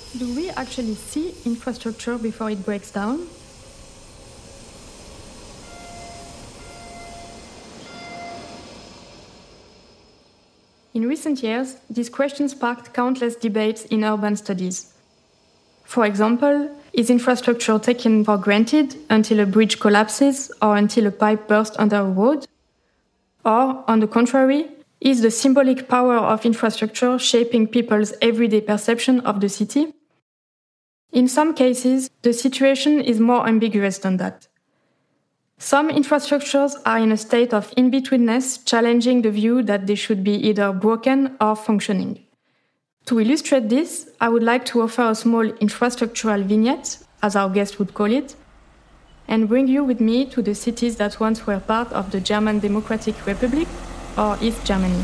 Do we actually see infrastructure before it breaks down? In recent years, this question sparked countless debates in urban studies. For example, is infrastructure taken for granted until a bridge collapses or until a pipe bursts under a road? Or, on the contrary, is the symbolic power of infrastructure shaping people's everyday perception of the city? In some cases, the situation is more ambiguous than that. Some infrastructures are in a state of in-betweenness, challenging the view that they should be either broken or functioning. To illustrate this, I would like to offer a small infrastructural vignette, as our guest would call it, and bring you with me to the cities that once were part of the German Democratic Republic, or East Germany.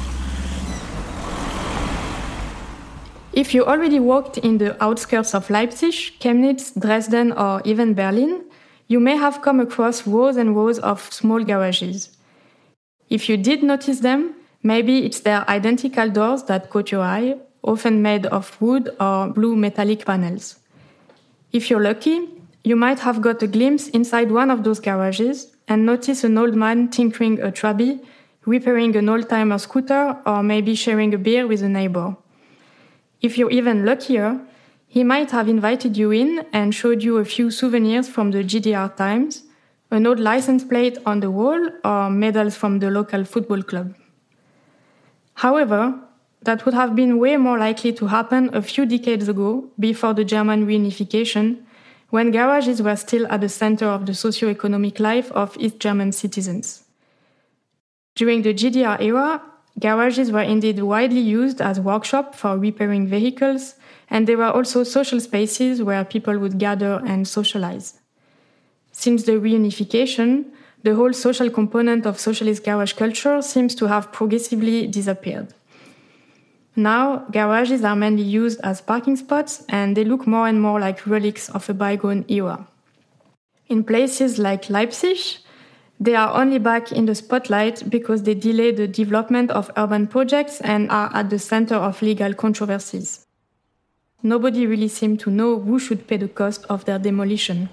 If you already walked in the outskirts of Leipzig, Chemnitz, Dresden, or even Berlin, you may have come across rows and rows of small garages. If you did notice them, maybe it's their identical doors that caught your eye, often made of wood or blue metallic panels. If you're lucky, you might have got a glimpse inside one of those garages and notice an old man tinkering a Trabi, repairing an old-timer scooter, or maybe sharing a beer with a neighbor. If you're even luckier, he might have invited you in and showed you a few souvenirs from the GDR times, an old license plate on the wall, or medals from the local football club. However, that would have been way more likely to happen a few decades ago, before the German reunification, when garages were still at the center of the socio-economic life of East German citizens. During the GDR era, garages were indeed widely used as workshops for repairing vehicles, and they were also social spaces where people would gather and socialize. Since the reunification, the whole social component of socialist garage culture seems to have progressively disappeared. Now, garages are mainly used as parking spots, and they look more and more like relics of a bygone era. In places like Leipzig, they are only back in the spotlight because they delay the development of urban projects and are at the center of legal controversies. Nobody really seemed to know who should pay the cost of their demolition.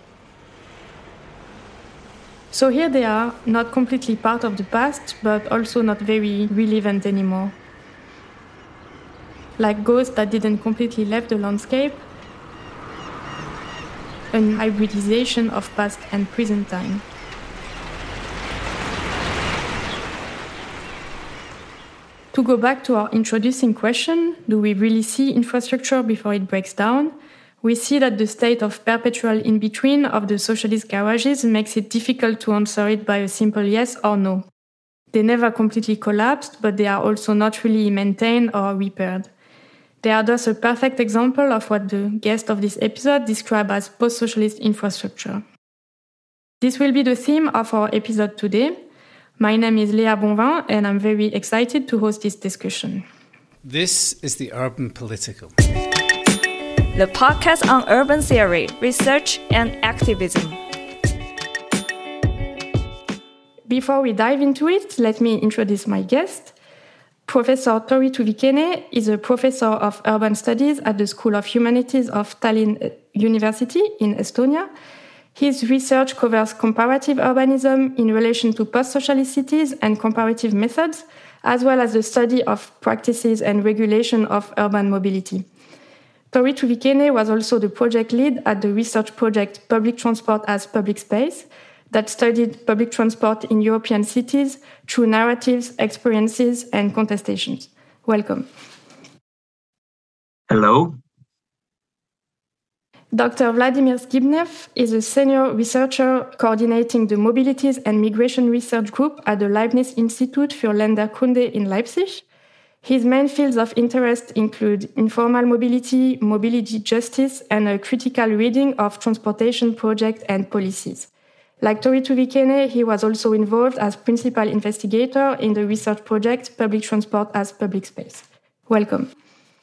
So here they are, not completely part of the past, but also not very relevant anymore. Like ghosts that didn't completely leave the landscape, an hybridization of past and present time. To go back to our introducing question, do we really see infrastructure before it breaks down? We see that the state of perpetual in-between of the socialist garages makes it difficult to answer it by a simple yes or no. They never completely collapsed, but they are also not really maintained or repaired. They are thus a perfect example of what the guest of this episode described as post-socialist infrastructure. This will be the theme of our episode today. My name is Léa Bonvin, and I'm very excited to host this discussion. This is The Urban Political, the podcast on urban theory, research, and activism. Before we dive into it, let me introduce my guest. Professor Tori Tuvikene is a professor of urban studies at the School of Humanities of Tallinn University in Estonia. His research covers comparative urbanism in relation to post-socialist cities and comparative methods, as well as the study of practices and regulation of urban mobility. Tori Tuvikene was also the project lead at the research project Public Transport as Public Space, that studied public transport in European cities through narratives, experiences, and contestations. Welcome. Hello. Dr. Vladimir Skibnev is a senior researcher coordinating the Mobilities and Migration Research Group at the Leibniz Institute für Länderkunde in Leipzig. His main fields of interest include informal mobility, mobility justice, and a critical reading of transportation projects and policies. Like Tori Tuvikene, he was also involved as principal investigator in the research project Public Transport as Public Space. Welcome.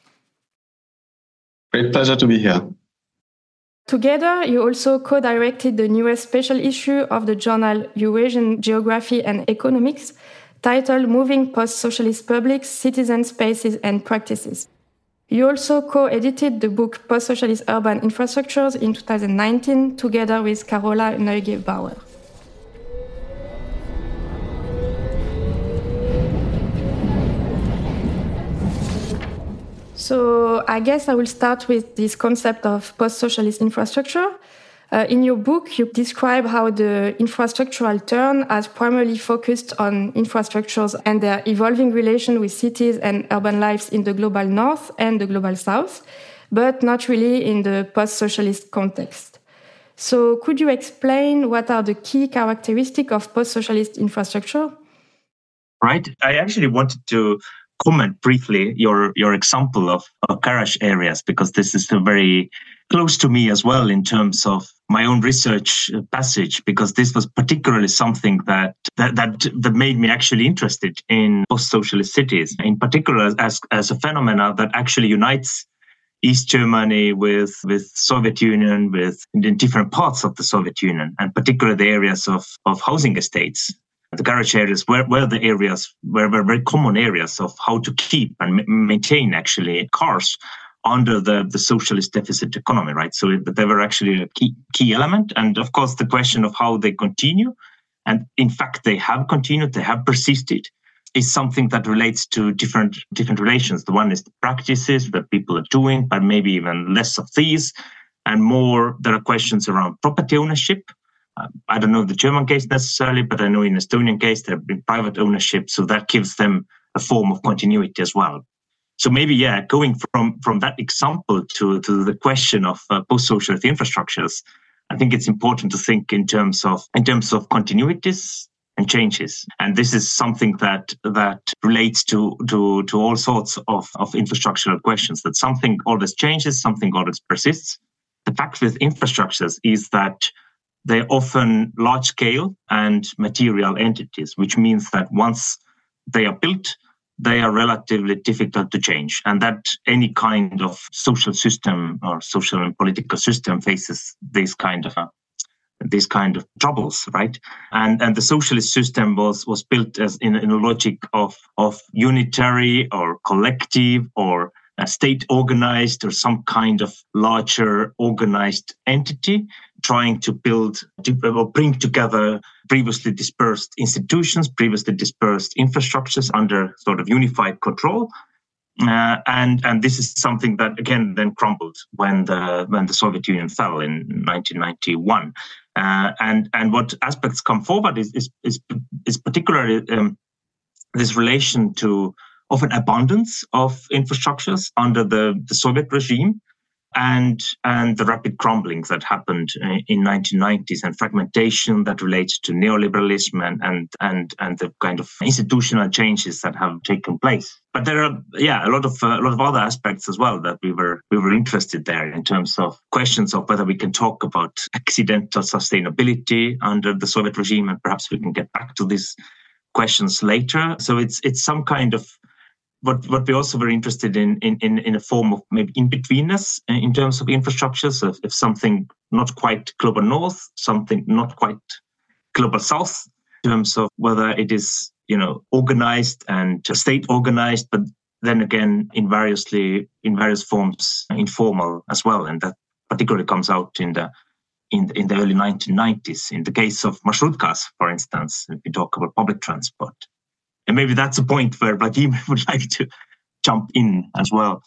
Great pleasure to be here. Together, you also co-directed the newest special issue of the journal Eurasian Geography and Economics, titled Moving Post-Socialist Publics, Citizen Spaces and Practices. You also co-edited the book Post-Socialist Urban Infrastructures in 2019 together with Carola Neugebauer. So I guess I will start with this concept of post-socialist infrastructure. In your book, you describe how the infrastructural turn has primarily focused on infrastructures and their evolving relation with cities and urban lives in the global north and the global south, but not really in the post-socialist context. So could you explain what are the key characteristics of post-socialist infrastructure? Right. I actually wanted to comment briefly your example of garage areas, because this is very close to me as well in terms of my own research passage, because this was particularly something that made me actually interested in post-socialist cities, in particular as a phenomena that actually unites East Germany with Soviet Union, in different parts of the Soviet Union, and particularly the areas of housing estates. The garage areas were very common areas of how to keep and maintain actually cars under the socialist deficit economy, right? So they were actually a key element. And of course, the question of how they continue, and in fact, they have continued, they have persisted, is something that relates to different relations. The one is the practices that people are doing, but maybe even less of these, and more there are questions around property ownership. I don't know the German case necessarily, but I know in Estonian case there have been private ownership, so that gives them a form of continuity as well. So maybe, going from that example to the question of post-socialist infrastructures, I think it's important to think in terms of continuities and changes. And this is something that relates to all sorts of infrastructural questions, that something always changes, something always persists. The fact with infrastructures is that they're often large-scale and material entities, which means that once they are built, they are relatively difficult to change, and that any kind of social system or social and political system faces these kind of troubles, right? And the socialist system was built as in a logic of unitary or collective or state organized or some kind of larger organized entity, trying to build or bring together previously dispersed institutions, previously dispersed infrastructures under sort of unified control. And this is something that again then crumbled when the Soviet Union fell in 1991. And what aspects come forward is particularly this relation to of an abundance of infrastructures under the Soviet regime, and the rapid crumbling that happened in 1990s, and fragmentation that relates to neoliberalism and the kind of institutional changes that have taken place. But there are a lot of other aspects as well that we were interested there in terms of questions of whether we can talk about accidental sustainability under the Soviet regime, and perhaps we can get back to these questions later. So it's some kind of what we're also very interested in a form of maybe in-betweenness in terms of infrastructures, if something not quite global north, something not quite global south, in terms of whether it is, organized and state organized, but then again in various forms informal as well. And that particularly comes out in the early 1990s. In the case of Marshrutkas, for instance, if we talk about public transport. And maybe that's a point where Vladimir would like to jump in as well.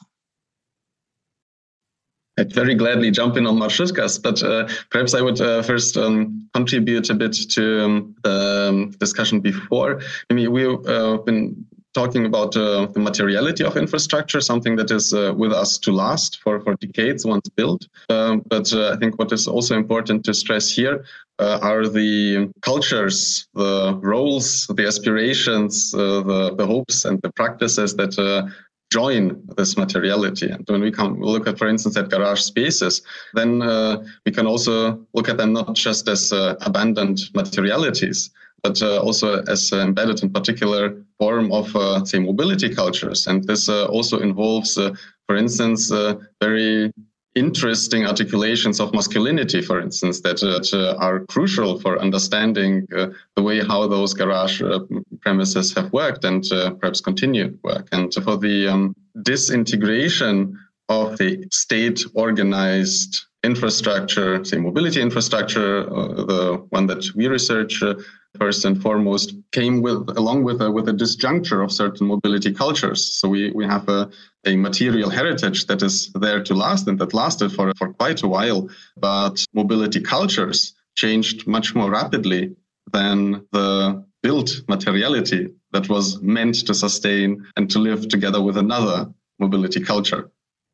I'd very gladly jump in on Marshrutkas, but perhaps I would first contribute a bit to the discussion before. I mean, we've been talking about the materiality of infrastructure, something that is with us to last for decades once built. But I think what is also important to stress here are the cultures, the roles, the aspirations, the hopes and the practices that join this materiality. And when we look at, for instance, at garage spaces, then we can also look at them not just as abandoned materialities, but also as embedded in particular form of, say, mobility cultures. And this also involves, for instance, very interesting articulations of masculinity, for instance, that are crucial for understanding the way how those garage premises have worked and perhaps continue to work. And for the disintegration of the state-organized infrastructure, say mobility infrastructure, the one that we research first and foremost, came along with a disjuncture of certain mobility cultures. So we have a material heritage that is there to last and that lasted for quite a while. But mobility cultures changed much more rapidly than the built materiality that was meant to sustain and to live together with another mobility culture.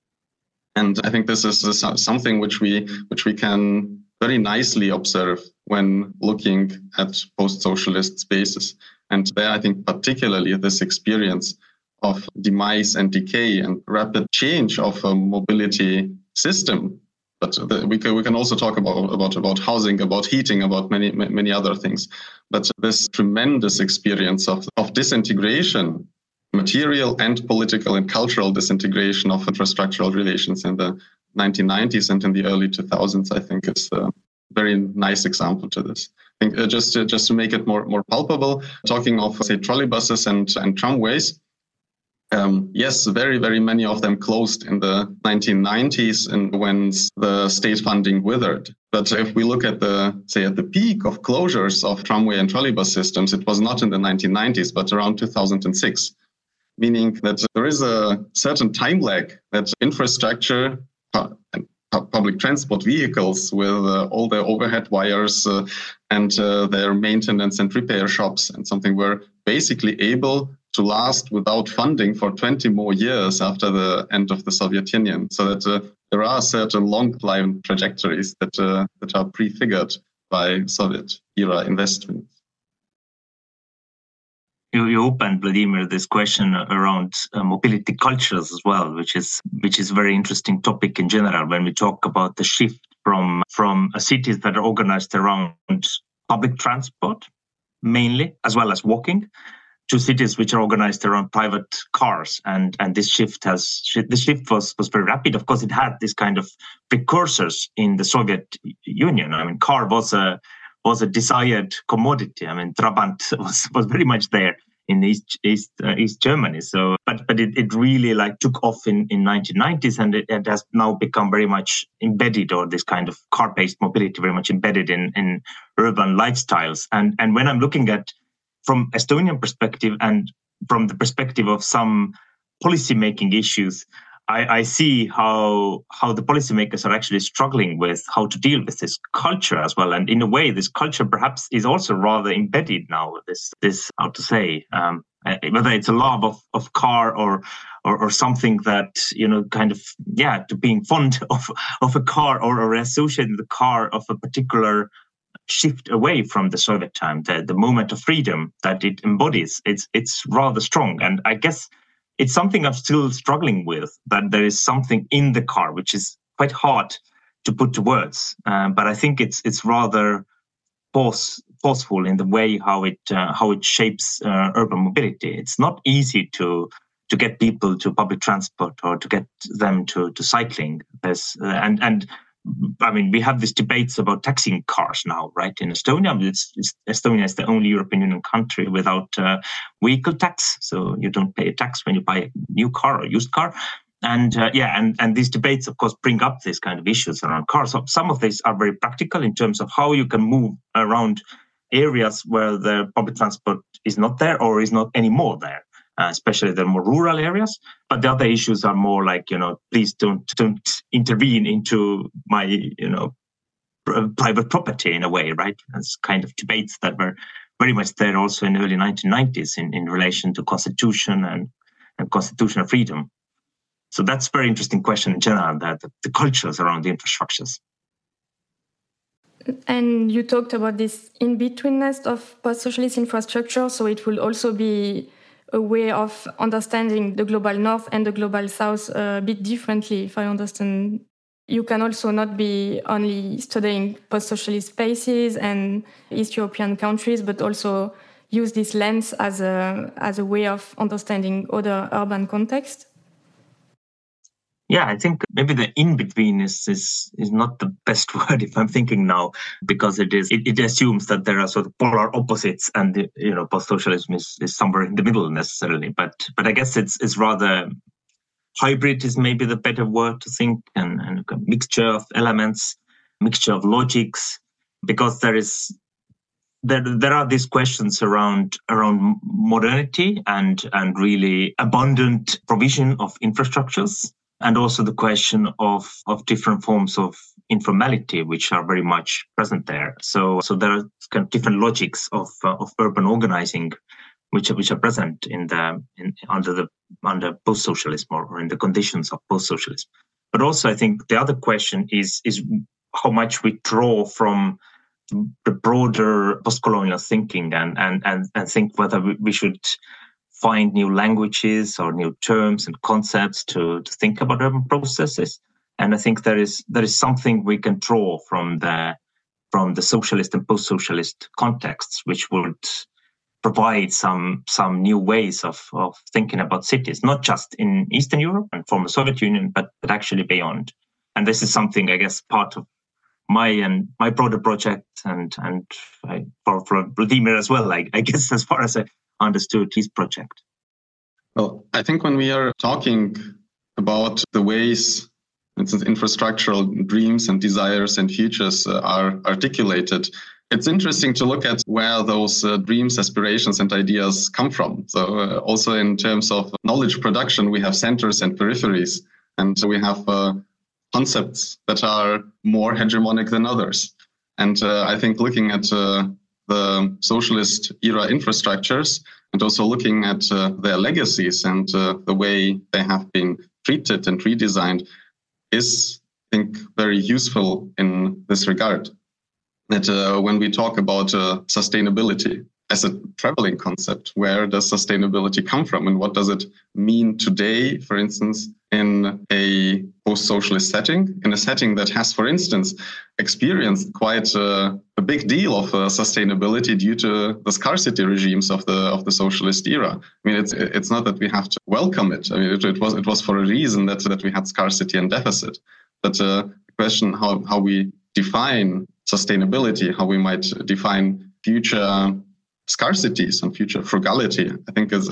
And I think this is something which we can very nicely observe when looking at post-socialist spaces. And there, I think particularly this experience of demise and decay and rapid change of a mobility system. But we can also talk about housing, about heating, about many other things. But this tremendous experience of disintegration, material and political and cultural disintegration of infrastructural relations in the 1990s and in the early 2000s, I think is a very nice example to this. I think just to make it more palpable, talking of, say, trolleybuses and tramways, yes, very, very many of them closed in the 1990s and when the state funding withered. But if we look at the peak of closures of tramway and trolleybus systems, it was not in the 1990s, but around 2006. Meaning that there is a certain time lag that infrastructure and public transport vehicles with all their overhead wires and their maintenance and repair shops and something were basically able to last without funding for 20 more years after the end of the Soviet Union. So that there are certain long-line trajectories that are prefigured by Soviet-era investments. You opened, Vladimir, this question around mobility cultures as well, which is a very interesting topic in general when we talk about the shift from cities that are organized around public transport, mainly, as well as walking, to cities which are organized around private cars. And this shift was very rapid. Of course, it had this kind of precursors in the Soviet Union. I mean, car was a desired commodity. I mean, Trabant was very much there in East Germany. So, but it really took off in 1990s, and it has now become very much embedded, or this kind of car-based mobility very much embedded in urban lifestyles. And when I'm looking at from Estonian perspective and from the perspective of some policy-making issues, I see how the policymakers are actually struggling with how to deal with this culture as well. And in a way, this culture perhaps is also rather embedded now. This how to say, whether it's a love of car or something that, kind of, to being fond of a car or associating the car of a particular shift away from the Soviet time, the moment of freedom that it embodies. It's rather strong. And I guess it's something I'm still struggling with, that there is something in the car which is quite hard to put to words. But I think it's rather forceful in the way how it shapes urban mobility. It's not easy to get people to public transport or to get them to cycling. And I mean, we have these debates about taxing cars now, right? In Estonia, Estonia is the only European Union country without vehicle tax. So you don't pay a tax when you buy a new car or used car. And and these debates, of course, bring up these kind of issues around cars. So some of these are very practical in terms of how you can move around areas where the public transport is not there or is not anymore there. Especially the more rural areas. But the other issues are more like, please don't intervene into my, private property in a way, right? That's kind of debates that were very much there also in the early 1990s in relation to constitution and constitutional freedom. So that's a very interesting question in general, that the cultures around the infrastructures. And you talked about this in-betweenness of post-socialist infrastructure, so it will also be a way of understanding the global north and the global south a bit differently, if I understand. You can also not be only studying post-socialist spaces and East European countries, but also use this lens as a way of understanding other urban contexts. Yeah, I think maybe the in-between is not the best word if I'm thinking now, because it assumes that there are sort of polar opposites, and post-socialism is somewhere in the middle necessarily. But I guess it's rather hybrid is maybe the better word to think, and a mixture of elements, mixture of logics, because there are these questions around modernity and really abundant provision of infrastructures, and also the question of different forms of informality, which are very much present there. So there are kind of different logics of urban organizing, which are present under post-socialism or in the conditions of post-socialism. But also, I think the other question is how much we draw from the broader post-colonial thinking and think whether we should find new languages or new terms and concepts to think about urban processes. And I think there is something we can draw from the socialist and post-socialist contexts, which would provide some new ways of thinking about cities, not just in Eastern Europe and former Soviet Union, but actually beyond. And this is something, I guess, part of my broader project, and for Vladimir as well, I guess, as far as I understood his project. Well, I think when we are talking about the ways, for instance, infrastructural dreams and desires and futures are articulated, it's interesting to look at where those dreams, aspirations, and ideas come from. So also in terms of knowledge production, we have centers and peripheries, and we have concepts that are more hegemonic than others. And I think looking at the socialist era infrastructures and also looking at their legacies and the way they have been treated and redesigned is, I think, very useful in this regard. That when we talk about sustainability as a traveling concept, where does sustainability come from and what does it mean today, for instance, in a post-socialist setting, in a setting that has, for instance, experienced quite a big deal of sustainability due to the scarcity regimes of the socialist era. I mean, it's not that we have to welcome it. I mean, it was for a reason that we had scarcity and deficit. But the question how we define sustainability, how we might define future scarcities and future frugality, I think is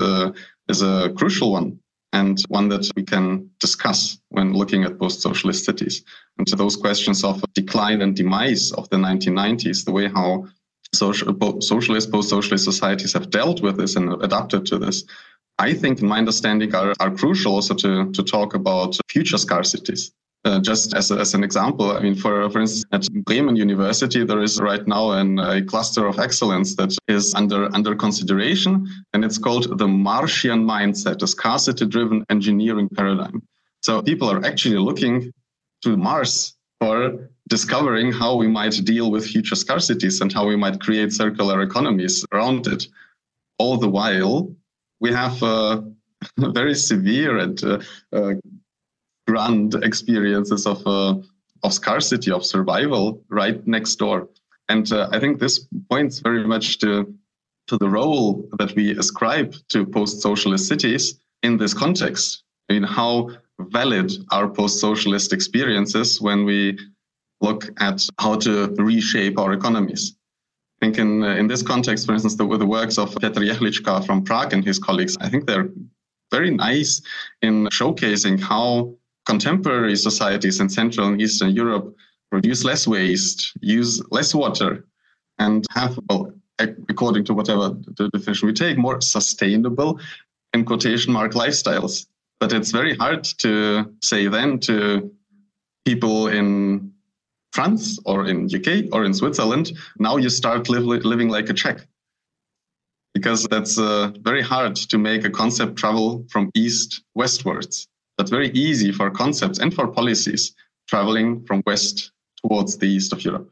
a crucial one, and one that we can discuss when looking at post-socialist cities. And to those questions of decline and demise of the 1990s, the way how socialist, post-socialist societies have dealt with this and adapted to this, I think, in my understanding, are crucial also to talk about future scarcities. Just as an example, I mean, for instance, at Bremen University, there is right now a cluster of excellence that is under consideration, and it's called the Martian mindset, a scarcity-driven engineering paradigm. So people are actually looking to Mars for discovering how we might deal with future scarcities and how we might create circular economies around it. All the while, we have very severe and grand experiences of scarcity, of survival right next door. And I think this points very much to the role that we ascribe to post-socialist cities in this context. I mean, how valid are post-socialist experiences when we look at how to reshape our economies? I think in this context, for instance, the works of Petr Jehlička from Prague and his colleagues, I think they're very nice in showcasing how contemporary societies in Central and Eastern Europe produce less waste, use less water, and have, well, according to whatever the definition we take, more sustainable, in quotation mark, lifestyles. But it's very hard to say then to people in France or in UK or in Switzerland, now you start living like a Czech. Because that's very hard to make a concept travel from east westwards. But very easy for concepts and for policies traveling from west towards the east of Europe.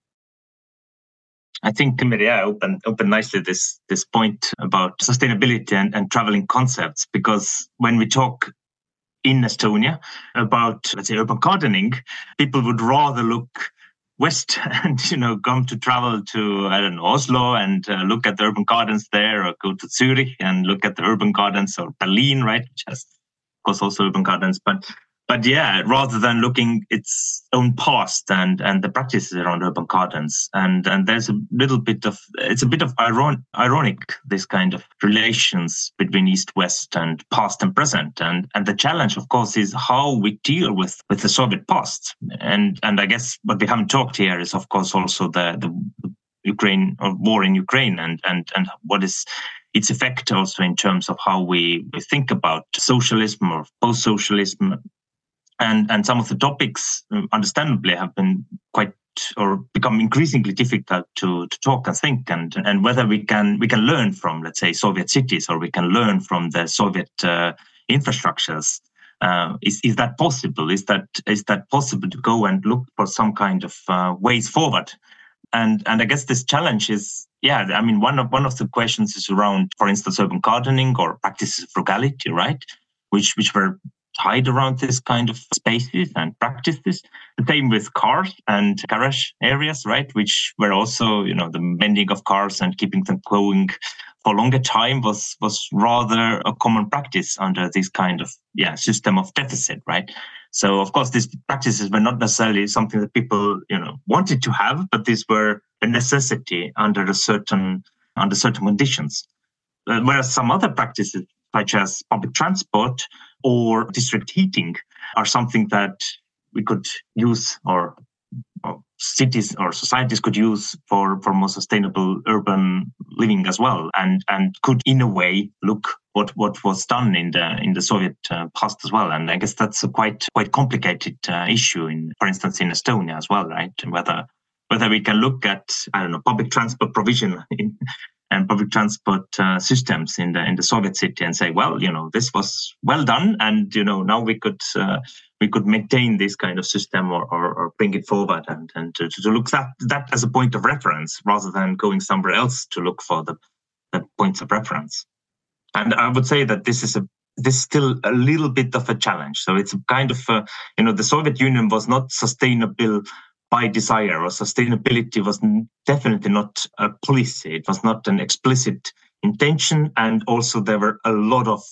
I think Maria opened nicely this point about sustainability and traveling concepts, because when we talk in Estonia about, let's say, urban gardening, people would rather look west and come to travel to, I don't know, Oslo and look at the urban gardens there, or go to Zurich and look at the urban gardens, or Berlin, right, which has of course also urban gardens. But But yeah, rather than looking its own past and the practices around urban gardens, and there's it's a bit of ironic, this kind of relations between East West and past and present, and the challenge, of course, is how we deal with the Soviet past, and I guess what we haven't talked here is, of course, also the Ukraine or war in Ukraine, and what is its effect also in terms of how we think about socialism or post-socialism. And some of the topics, understandably, have been become increasingly difficult to talk and think, and whether we can learn from, let's say, Soviet cities, or we can learn from the Soviet infrastructures. Is that possible? Is that possible to go and look for some kind of ways forward? And I guess this challenge is, one of the questions is around, for instance, urban gardening or practices of frugality, right? Which were tied around this kind of spaces and practices. The same with cars and garage areas, right? Which were also, the mending of cars and keeping them going for a longer time was rather a common practice under this kind of system of deficit, right? So of course these practices were not necessarily something that people wanted to have, but these were a necessity under certain conditions. Whereas some other practices, such as public transport or district heating, are something that we could use, or cities or societies could use for more sustainable urban living as well, and could in a way look what was done in the Soviet past as well. And I guess that's a quite complicated issue for instance, in Estonia as well, right? Whether we can look at, public transport provision and public transport systems in the Soviet city and say, well, this was well done, and now we could maintain this kind of system or bring it forward and to look that as a point of reference, rather than going somewhere else to look for the points of reference. And I would say that this is still a little bit of a challenge. So it's a kind of the Soviet Union was not sustainable by desire, or sustainability was definitely not a policy. It was not an explicit intention. And also there were a lot of,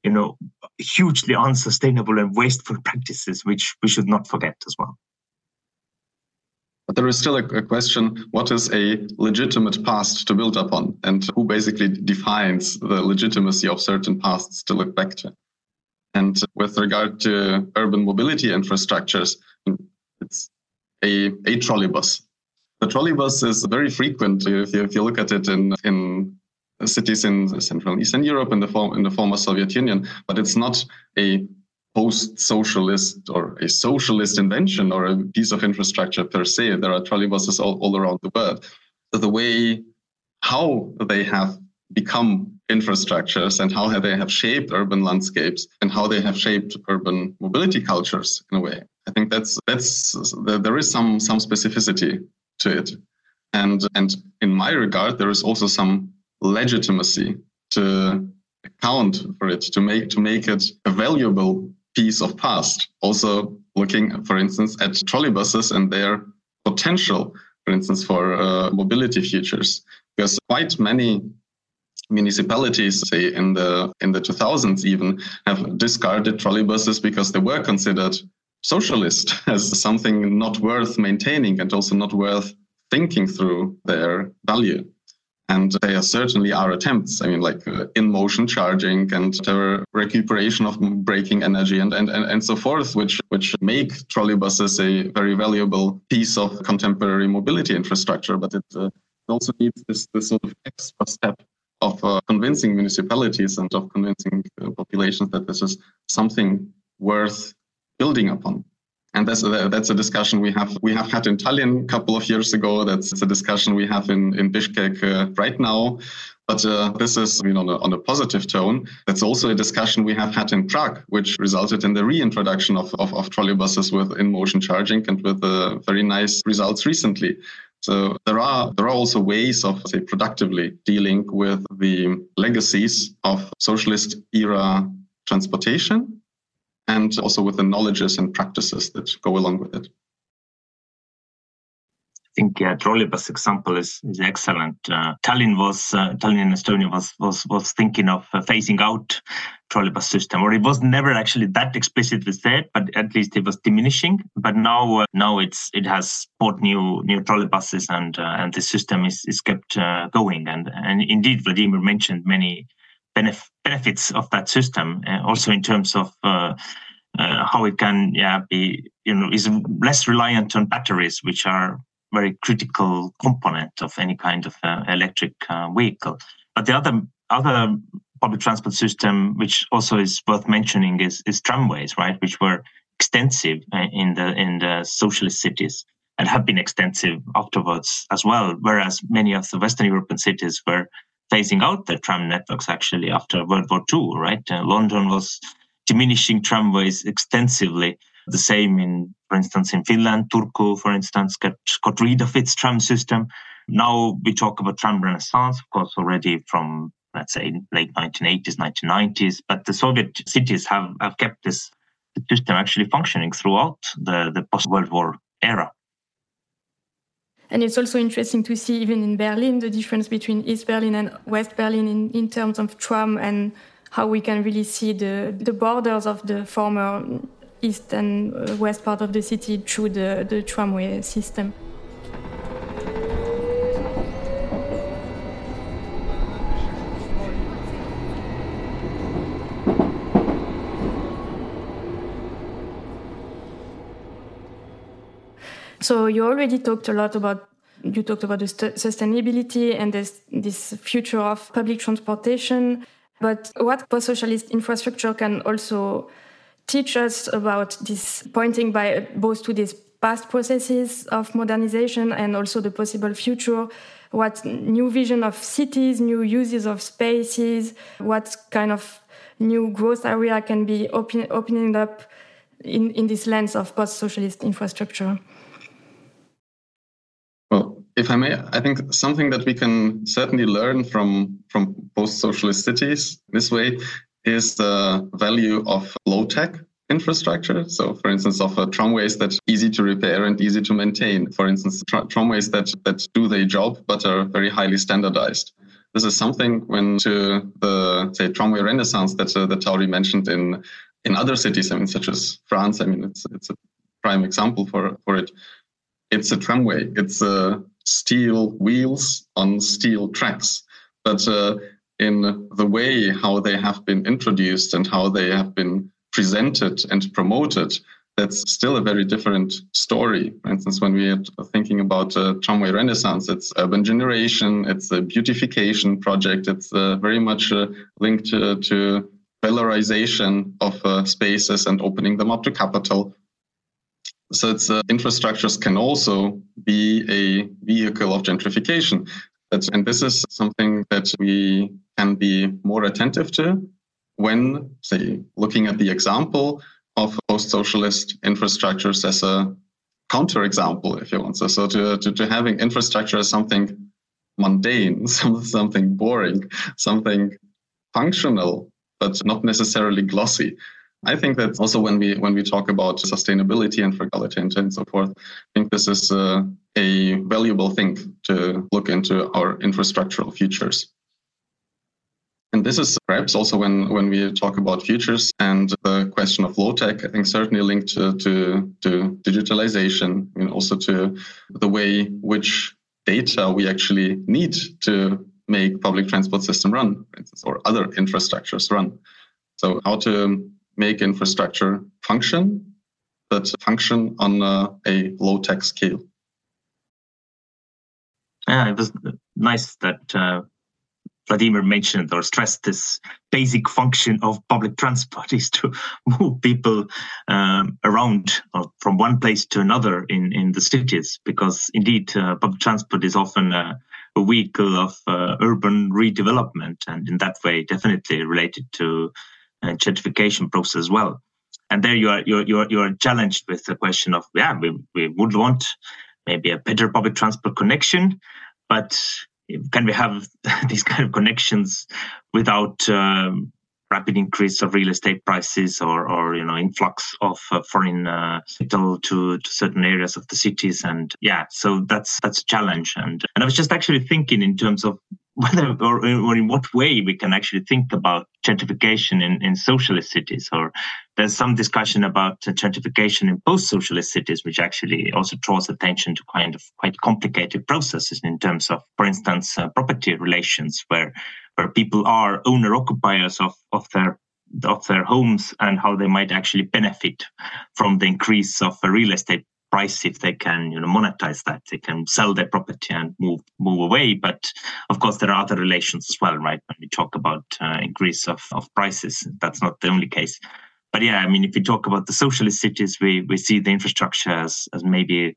hugely unsustainable and wasteful practices, which we should not forget as well. But there is still a question, what is a legitimate past to build upon? And who basically defines the legitimacy of certain pasts to look back to? And with regard to urban mobility infrastructures, it's a trolleybus. The trolleybus is very frequent if you look at it in cities in Central and Eastern Europe in the former Soviet Union, but it's not a post-socialist or a socialist invention or a piece of infrastructure per se. There are trolleybuses all around the world. The way how they have become infrastructures and how they have shaped urban landscapes and how they have shaped urban mobility cultures in a way, I think there is some specificity to it, and in my regard, there is also some legitimacy to account for it, to make it a valuable piece of past. Also, looking, for instance, at trolleybuses and their potential, for instance, for mobility futures, because quite many municipalities, say in the 2000s even, have discarded trolleybuses because they were considered socialist, as something not worth maintaining and also not worth thinking through their value. And there certainly are attempts, like in-motion charging and recuperation of braking energy and so forth, which make trolleybuses a very valuable piece of contemporary mobility infrastructure. But it also needs this sort of extra step of convincing municipalities and of convincing populations that this is something worth building upon. And that's a discussion we have had in Tallinn a couple of years ago. That's a discussion we have in Bishkek right now. But this is on a positive tone. That's also a discussion we have had in Prague, which resulted in the reintroduction of trolleybuses with in-motion charging and with very nice results recently. So there are also ways of, say, productively dealing with the legacies of socialist era transportation, and also with the knowledges and practices that go along with it. think trolleybus example is excellent. Tallinn in Estonia was thinking of phasing out trolleybus system, or it was never actually that explicitly said, but at least it was diminishing. But now it has bought new trolleybuses, and the system is kept going. And indeed, Vladimir mentioned many benefits of that system, also in terms of how it can be is less reliant on batteries, which are very critical component of any kind of electric vehicle. But the other public transport system, which also is worth mentioning, is tramways, right? Which were extensive in the socialist cities and have been extensive afterwards as well. Whereas many of the Western European cities were phasing out their tram networks actually after World War II, right? London was diminishing tramways extensively. The same for instance, in Finland. Turku, for instance, got rid of its tram system. Now we talk about tram renaissance, of course, already from, let's say, late 1980s, 1990s. But the Soviet cities have kept this system actually functioning throughout the post-World War era. And it's also interesting to see, even in Berlin, the difference between East Berlin and West Berlin in terms of tram, and how we can really see the borders of the former east and west part of the city through the tramway system. So you already talked a lot about the sustainability and this future of public transportation. But what post-socialist infrastructure can also teach us about this, pointing by both to these past processes of modernization and also the possible future, what new vision of cities, new uses of spaces, what kind of new growth area can be opening up in this lens of post-socialist infrastructure? Well, if I may, I think something that we can certainly learn from post-socialist cities this way is the value of low-tech infrastructure. So, for instance, of tramways that are easy to repair and easy to maintain. For instance, tramways that do their job but are very highly standardized. This is something when to the, say, tramway renaissance that Tauri mentioned in other cities, I mean, such as France. I mean, it's a prime example for it. It's a tramway. It's steel wheels on steel tracks. But in the way how they have been introduced and how they have been presented and promoted, that's still a very different story. For instance, when we are thinking about tramway renaissance, it's urban generation, it's a beautification project, it's very much linked to valorization of spaces and opening them up to capital. So it's infrastructures can also be a vehicle of gentrification. And this is something that we can be more attentive to when, say, looking at the example of post-socialist infrastructures as a counterexample, if you want. So to having infrastructure as something mundane, something boring, something functional, but not necessarily glossy. I think that also when we talk about sustainability and frugality and so forth, I think this is a valuable thing to look into our infrastructural futures. And this is perhaps also when we talk about futures and the question of low tech, I think certainly linked to digitalization and also to the way which data we actually need to make public transport system run, for instance, or other infrastructures run. So how to make infrastructure function, but function on a low-tech scale. Yeah, it was nice that Vladimir mentioned or stressed this basic function of public transport is to move people around from one place to another in the cities, because indeed public transport is often a vehicle of urban redevelopment, and in that way definitely related to gentrification process as well. And there you are challenged with the question of, we would want maybe a better public transport connection, but can we have these kind of connections without rapid increase of real estate prices or influx of foreign capital to certain areas of the cities. And so that's a challenge. And I was just actually thinking in terms of whether or in what way we can actually think about gentrification in socialist cities, or there's some discussion about gentrification in post-socialist cities, which actually also draws attention to kind of quite complicated processes in terms of, for instance, property relations, where people are owner-occupiers of their homes, and how they might actually benefit from the increase of a real estate price if they can monetize that. They can sell their property and move away. But of course, there are other relations as well, right? When we talk about increase of prices, that's not the only case. But if we talk about the socialist cities, we see the infrastructure as maybe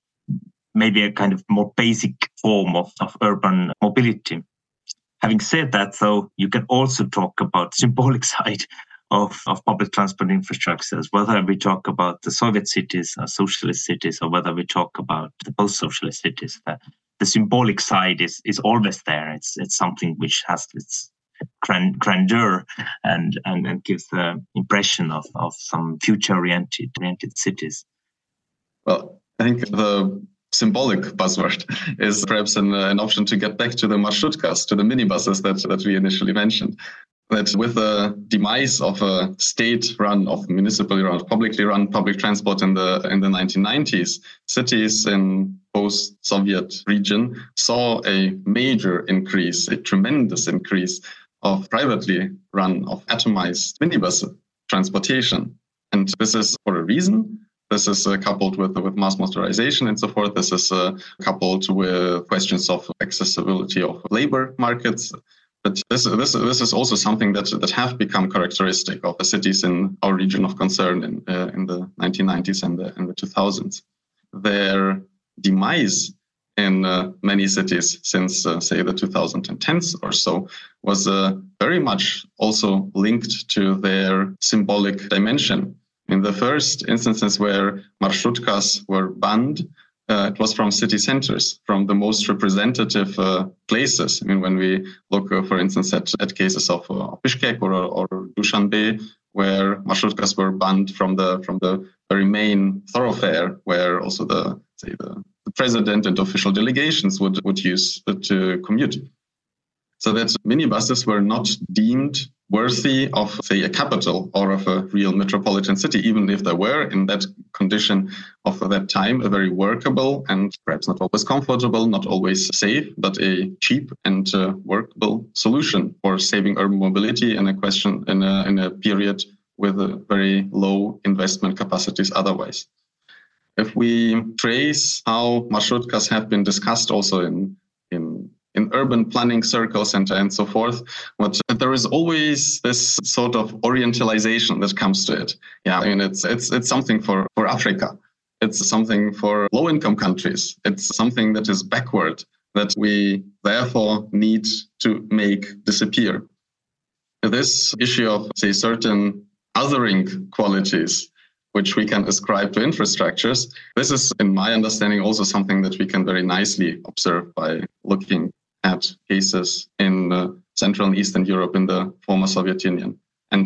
a kind of more basic form of urban mobility. Having said that, though, you can also talk about the symbolic side of public transport infrastructures, whether we talk about the Soviet cities or socialist cities, or whether we talk about the post-socialist cities. The symbolic side is always there. It's something which has its grandeur and gives the impression of some future-oriented cities. Well, I think the symbolic buzzword is perhaps an option to get back to the marshutkas, to the minibuses that we initially mentioned. That with the demise of a state-run, of municipally run, publicly run public transport in the 1990s, cities in post-Soviet region saw a major increase, a tremendous increase of privately run, of atomized minibus transportation. And this is for a reason. This is coupled with mass motorization and so forth. This is coupled with questions of accessibility of labor markets. But this is also something that have become characteristic of the cities in our region of concern in the 1990s and the 2000s. Their demise in many cities since, say, the 2010s or so was very much also linked to their symbolic dimension. In the first instances where marshutkas were banned, it was from city centers, from the most representative places. When we look, for instance, at cases of Bishkek or Dushanbe, where marshutkas were banned from the very main thoroughfare, where also the president and official delegations would use to commute. So that minibuses were not deemed worthy of, say, a capital or of a real metropolitan city, even if they were in that condition of that time, a very workable and perhaps not always comfortable, not always safe, but a cheap and workable solution for saving urban mobility in a period with very low investment capacities otherwise. If we trace how marshutkas have been discussed also in urban planning circles and so forth, but there is always this sort of orientalization that comes to it. It's something for Africa. It's something for low-income countries. It's something that is backward, that we therefore need to make disappear. This issue of, say, certain othering qualities which we can ascribe to infrastructures, this is, in my understanding, also something that we can very nicely observe by looking at cases in Central and Eastern Europe in the former Soviet Union. And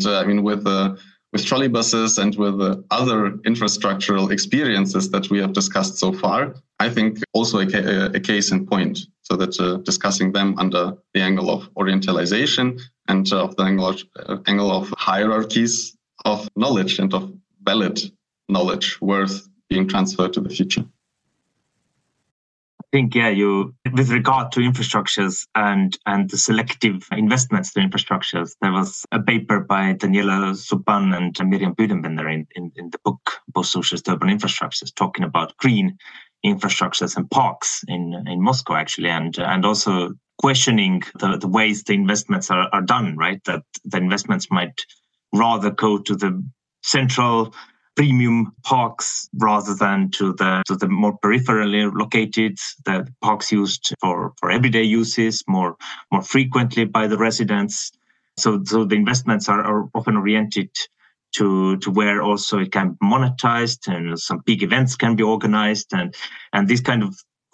with trolleybuses and with other infrastructural experiences that we have discussed so far, I think also a case in point. So that discussing them under the angle of orientalization and of the angle of hierarchies of knowledge and of valid knowledge worth being transferred to the future. I think, with regard to infrastructures and the selective investments to infrastructures, there was a paper by Daniela Subban and Miriam Budenbender in the book Post-Socialist Urban Infrastructures, talking about green infrastructures and parks in Moscow, actually, and also questioning the ways the investments are done, right? That the investments might rather go to the central premium parks rather than to the more peripherally located, the parks used for everyday uses more frequently by the residents. So the investments are often oriented to where also it can be monetized and some big events can be organized, and these kind of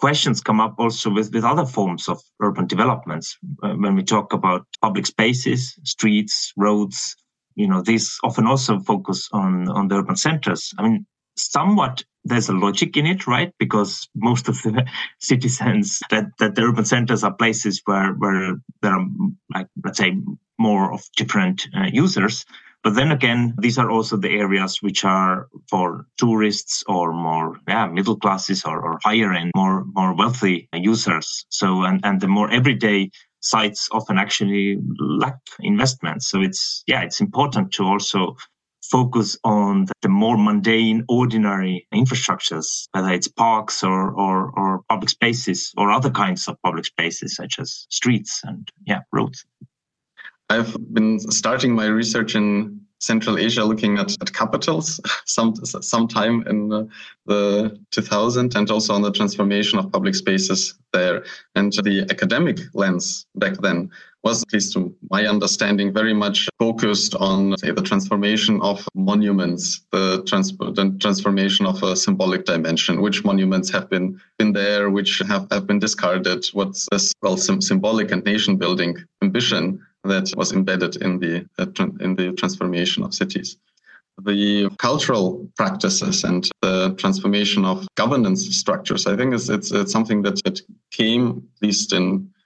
questions come up also with other forms of urban developments. When we talk about public spaces, streets, roads, these often also focus on the urban centers. I mean, somewhat there's a logic in it, right? Because most of the citizens that the urban centers are places where there are, like, let's say, more of different users. But then again, these are also the areas which are for tourists or more middle classes or higher end, more wealthy users. So and the more everyday sites often actually lack investment. So it's important to also focus on the more mundane, ordinary infrastructures, whether it's parks or public spaces or other kinds of public spaces such as streets and roads. I've been starting my research in Central Asia, looking at capitals sometime in the 2000s, and also on the transformation of public spaces there. And the academic lens back then was, at least to my understanding, very much focused on, say, the transformation of monuments, the transformation of a symbolic dimension, which monuments have been there, which have been discarded, what's this symbolic and nation-building ambition that was embedded in the transformation of cities. The cultural practices and the transformation of governance structures, I think it's something that came, at least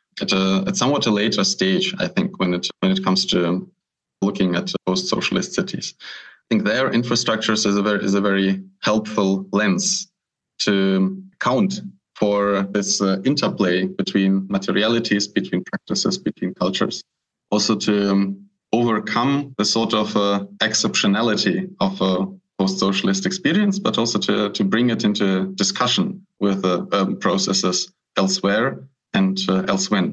at somewhat a later stage, I think, when it comes to looking at post-socialist cities. I think their infrastructures is a very helpful lens to account for this interplay between materialities, between practices, between cultures. Also to overcome the sort of exceptionality of a post-socialist experience, but also to bring it into discussion with urban processes elsewhere and elsewhere.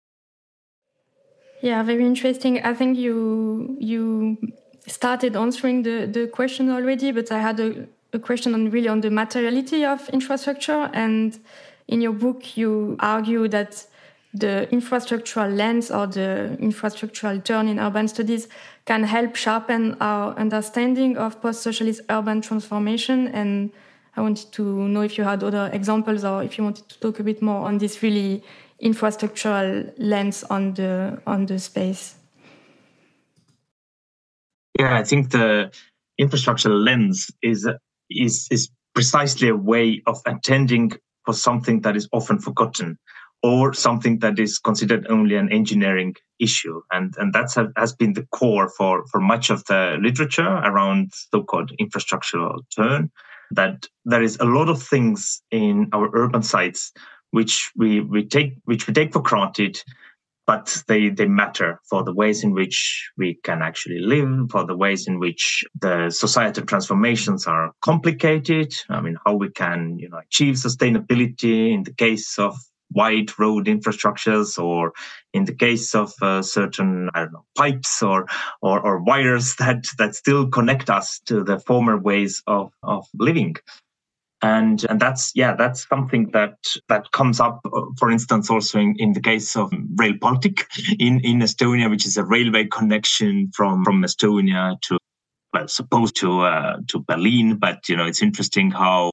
Yeah, very interesting. I think you started answering the question already, but I had a question on the materiality of infrastructure. And in your book, you argue that the infrastructural lens or the infrastructural turn in urban studies can help sharpen our understanding of post-socialist urban transformation. And I wanted to know if you had other examples or if you wanted to talk a bit more on this really infrastructural lens on the space. Yeah, I think the infrastructural lens is precisely a way of attending for something that is often forgotten, or something that is considered only an engineering issue. And that has been the core for much of the literature around so-called infrastructural turn, that there is a lot of things in our urban sites which we take for granted, but they matter for the ways in which we can actually live, for the ways in which the societal transformations are complicated. I mean, how we can achieve sustainability in the case of wide road infrastructures, or in the case of certain, pipes or wires that still connect us to the former ways of living. And that's something that comes up, for instance, also in the case of Rail Baltic in Estonia, which is a railway connection from Estonia to, supposed to Berlin. But it's interesting how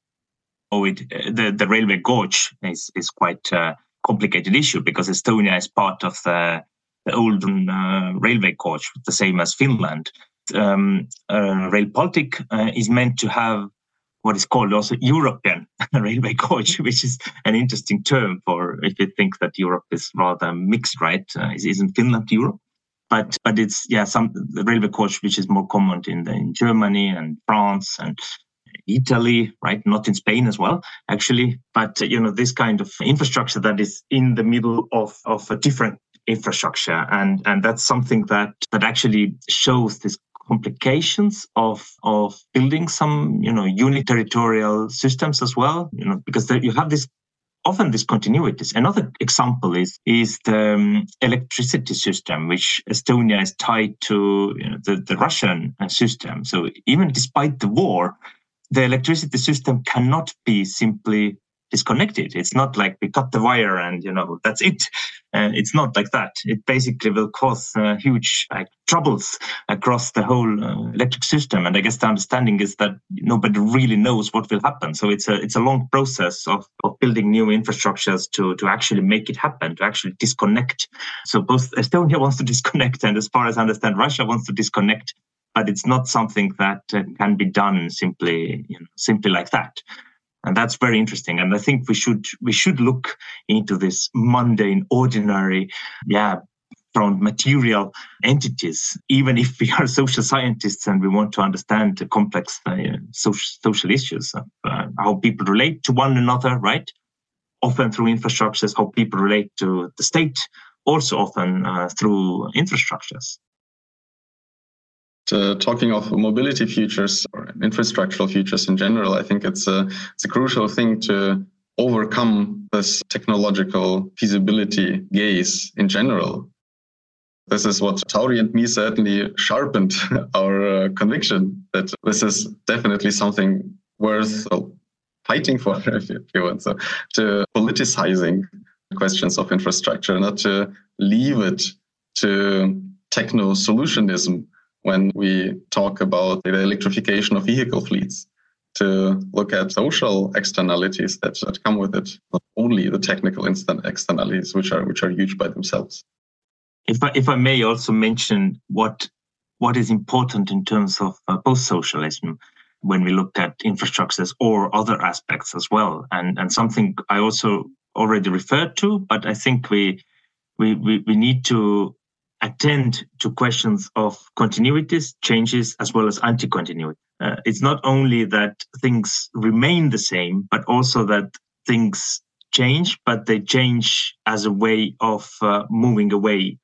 the railway gauge is quite a complicated issue, because Estonia is part of the olden railway gauge, the same as Finland. Rail Baltic is meant to have what is called also European railway gauge, which is an interesting term for if you think that Europe is rather mixed, right? Isn't Finland Europe? But it's the railway gauge which is more common in Germany and France and Italy, right? Not in Spain as well, actually. But this kind of infrastructure that is in the middle of a different infrastructure, and that's something that actually shows this complications of building some uniterritorial systems as well, because you have this continuities. Another example is the electricity system, which Estonia is tied to the Russian system. So even despite the war, the electricity system cannot be simply disconnected. It's not like we cut the wire and, that's it. It's not like that. It basically will cause huge troubles across the whole electric system. And I guess the understanding is that nobody really knows what will happen. So it's a long process of building new infrastructures to actually make it happen, to actually disconnect. So both Estonia wants to disconnect, and as far as I understand, Russia wants to disconnect, but it's not something that can be done simply like that. And that's very interesting. And I think we should look into this mundane, ordinary, from material entities, even if we are social scientists and we want to understand the complex social issues of how people relate to one another, right? Often through infrastructures, how people relate to the state, also often through infrastructures. Talking of mobility futures or infrastructural futures in general, I think it's a crucial thing to overcome this technological feasibility gaze in general. This is what Tauri and me certainly sharpened our conviction that this is definitely something worth fighting for, if you want. So, to politicizing questions of infrastructure, not to leave it to techno-solutionism when we talk about the electrification of vehicle fleets, to look at social externalities that come with it, not only the technical externalities, which are huge by themselves. If I may also mention what is important in terms of post-socialism when we look at infrastructures or other aspects as well, and something I also already referred to, but I think we need to attend to questions of continuities, changes, as well as anti-continuity. It's not only that things remain the same, but also that things change, but they change as a way of move away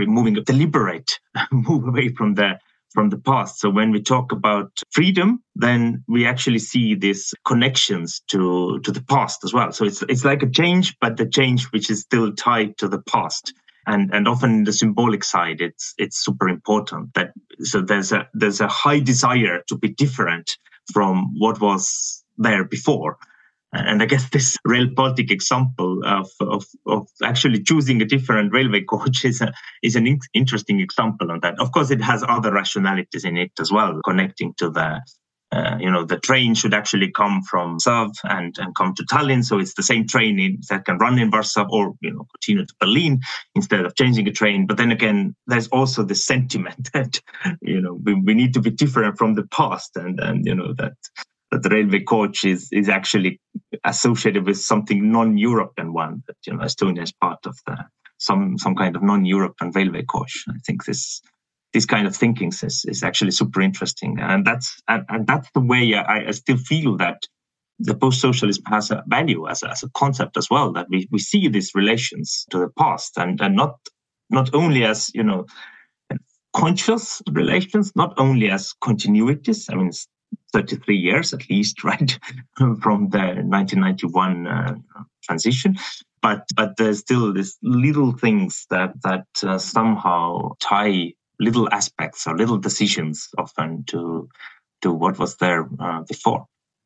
from the past. So when we talk about freedom, then we actually see these connections to the past as well. So it's like a change, but the change which is still tied to the past. And often the symbolic side, it's super important. So there's a high desire to be different from what was there before. And I guess this Rail Baltic example of actually choosing a different railway coach is an interesting example on that. Of course, it has other rationalities in it as well, connecting to the train should actually come from Warsaw and come to Tallinn. So it's the same train that can run in Warsaw or, continue to Berlin instead of changing a train. But then again, there's also the sentiment that, we need to be different from the past and that the railway coach is actually associated with something non-European one, that, Estonia is part of some kind of non-European railway coach. I think this kind of thinking is actually super interesting. And that's the way I still feel that the post-socialism has a value as a concept as well, that we see these relations to the past and not only as, conscious relations, not only as continuities. I mean, it's 33 years at least, right, from the 1991 transition. But there's still these little things that somehow tie little aspects or little decisions often to what was there before.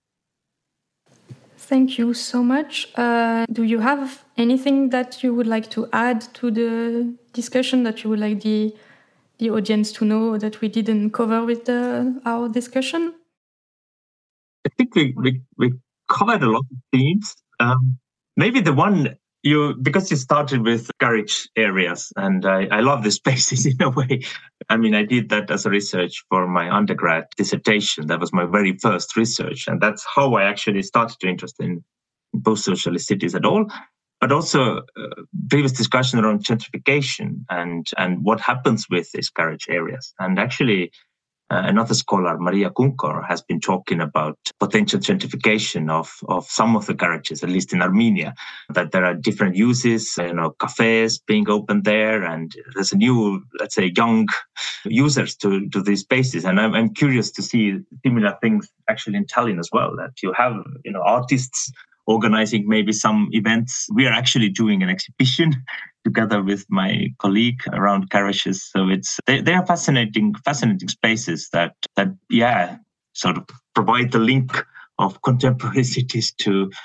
Thank you so much. Do you have anything that you would like to add to the discussion that you would like the audience to know that we didn't cover with our discussion? I think we covered a lot of themes. Maybe the one because you started with garage areas, and I love the spaces in a way. I mean, I did that as a research for my undergrad dissertation. That was my very first research, and that's how I actually started to interest in post-socialist cities at all. But also previous discussion around gentrification and what happens with these garage areas. And actually, another scholar, Maria Kunkor, has been talking about potential gentrification of some of the garages, at least in Armenia, that there are different uses, cafes being opened there, and there's a new, let's say, young users to these spaces. And I'm curious to see similar things actually in Tallinn as well, that you have, artists organizing maybe some events. We are actually doing an exhibition together with my colleague around garages. So they are fascinating spaces that sort of provide the link of contemporary cities to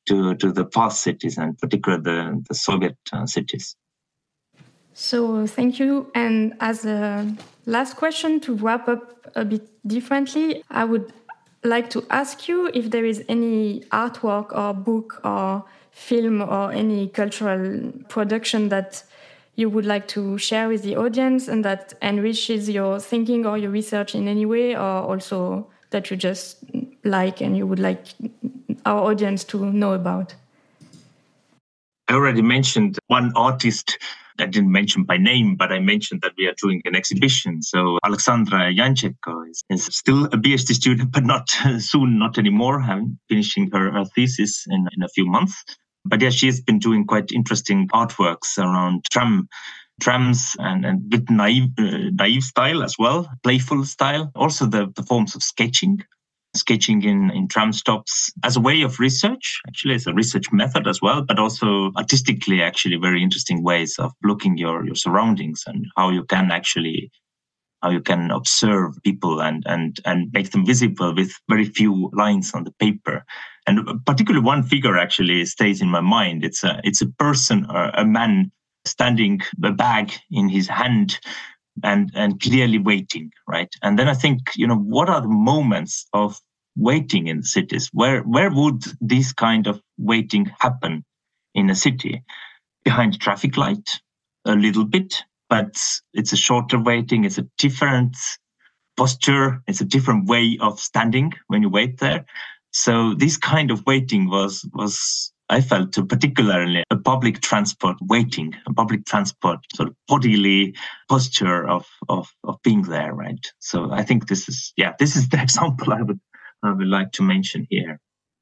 to the past cities, and particularly the Soviet cities. So thank you. And as a last question, to wrap up a bit differently, I would like to ask you if there is any artwork or book or film or any cultural production that you would like to share with the audience and that enriches your thinking or your research in any way, or also that you just like and you would like our audience to know about? I already mentioned one artist. I didn't mention by name, but I mentioned that we are doing an exhibition. So Alexandra Yanchenko is still a PhD student, but not soon, not anymore, finishing her thesis in a few months. But yeah, she's been doing quite interesting artworks around trams and with naive style as well, playful style. Also the forms of sketching in tram stops as a way of research. Actually, it's a research method as well, but also artistically, actually very interesting ways of looking your surroundings and how you can observe people and make them visible with very few lines on the paper. And particularly one figure actually stays in my mind. It's a person, a man standing a bag in his hand and clearly waiting, right? And then I think, what are the moments of waiting in the cities? Where would this kind of waiting happen in a city? Behind a traffic light, a little bit, but it's a shorter waiting. It's a different posture. It's a different way of standing when you wait there. So this kind of waiting was I felt, particularly a public transport waiting, a public transport sort of bodily posture of being there, right? So I think this is the example I would like to mention here.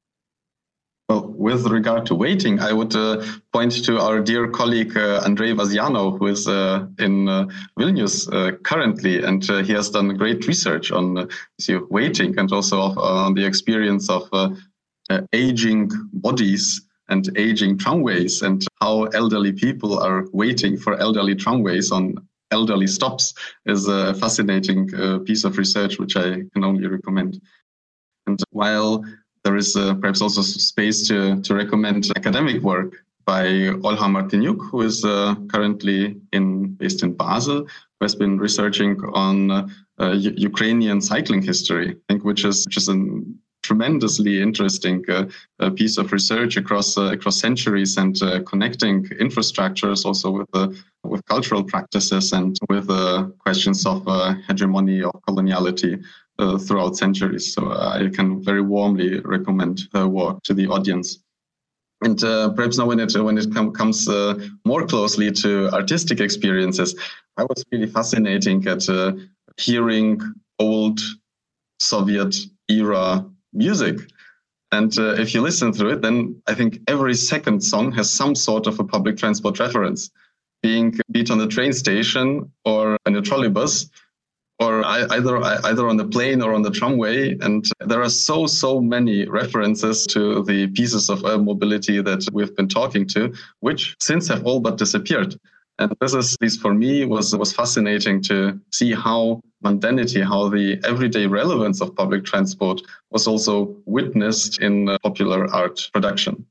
Well, with regard to waiting, I would point to our dear colleague Andrei Vaziano, who is in Vilnius currently, and he has done great research on waiting and also on the experience of aging bodies and aging tramways, and how elderly people are waiting for elderly tramways on elderly stops is a fascinating piece of research, which I can only recommend. And while there is perhaps also space to recommend academic work by Olha Martiniuk, who is currently based in Basel, who has been researching on Ukrainian cycling history, I think, which is a tremendously interesting piece of research across centuries and connecting infrastructures also with cultural practices and with questions of hegemony or coloniality throughout centuries. So I can very warmly recommend her work to the audience. And perhaps now when it comes more closely to artistic experiences, I was really fascinating at hearing old Soviet era music. And if you listen through it, then I think every second song has some sort of a public transport reference, be it on the train station or in a trolleybus, or either on the plane or on the tramway. And there are so many references to the pieces of urban mobility that we've been talking to, which since have all but disappeared. And this, at least for me, was fascinating to see how mundanity, how the everyday relevance of public transport was also witnessed in popular art production.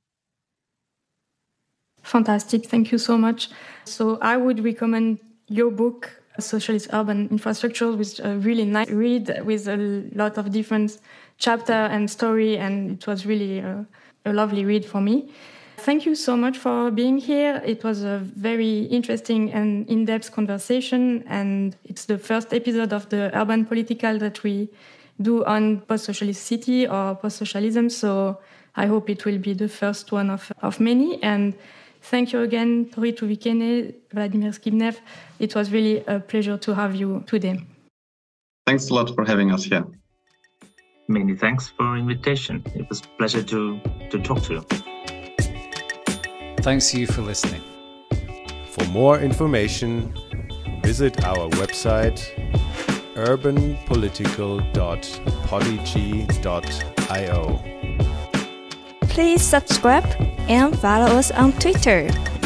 Fantastic. Thank you so much. So I would recommend your book, Socialist Urban Infrastructure, which is a really nice read with a lot of different chapter and story, and it was really a lovely read for me. Thank you so much for being here. It was a very interesting and in-depth conversation, and it's the first episode of the Urban Political that we do on post-socialist city or post-socialism, so I hope it will be the first one of many. And thank you again, Tori Tuvikene, Vladimir Skibnev. It was really a pleasure to have you today. Thanks a lot for having us here. Many thanks for invitation. It was a pleasure to talk to you. Thanks to you for listening. For more information, visit our website urbanpolitical.podigy.io. Please subscribe and follow us on Twitter.